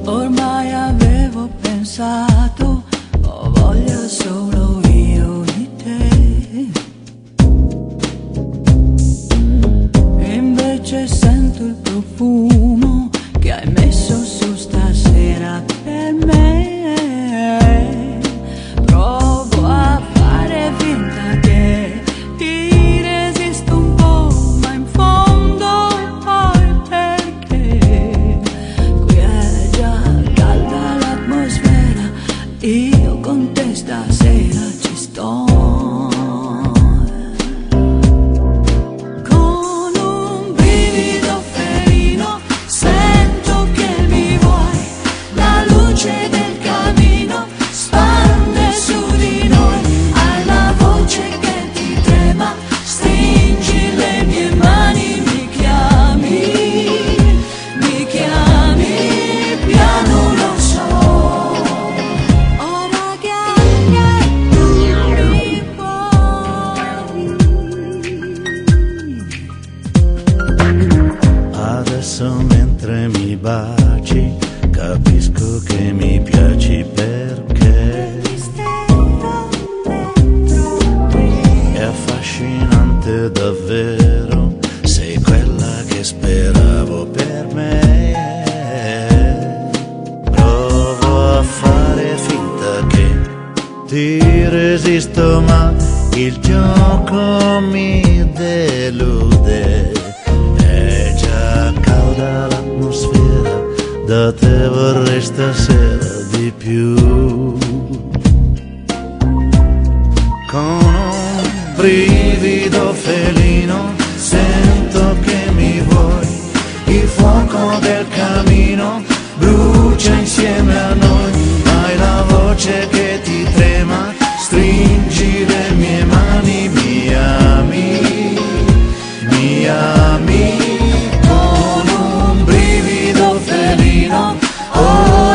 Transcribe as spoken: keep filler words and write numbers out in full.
Ormai avevo pensato, ho voglia solo io di te. E invece sento il profumo che hai messo su stasera per me. Provo a fare finta che ti resisto un po', ma in fondo poi perché qui è già calda l'atmosfera, io con te stasera ci sto. Con un brivido felino sento che mi vuoi, la luce del camino spande su di noi, hai la voce che ti trema, stringi le mie mani, mi chiami, mi chiami, piano lo so. Ora che tu mi puoi. Adesso mentre mi baci capisco che mi piaci perché è affascinante davvero, sei quella che speravo per me. Provo a fare finta che ti resisto, ma il gioco mi delude. È già calda l'atmosfera, da te vorrei stasera di più. Con un brivido felino sento che mi vuoi, il fuoco del camino brucia insieme a noi, hai la voce che ti trema, stringi le mie mani, mi ami, mi ami. Con un brivido felino, oh,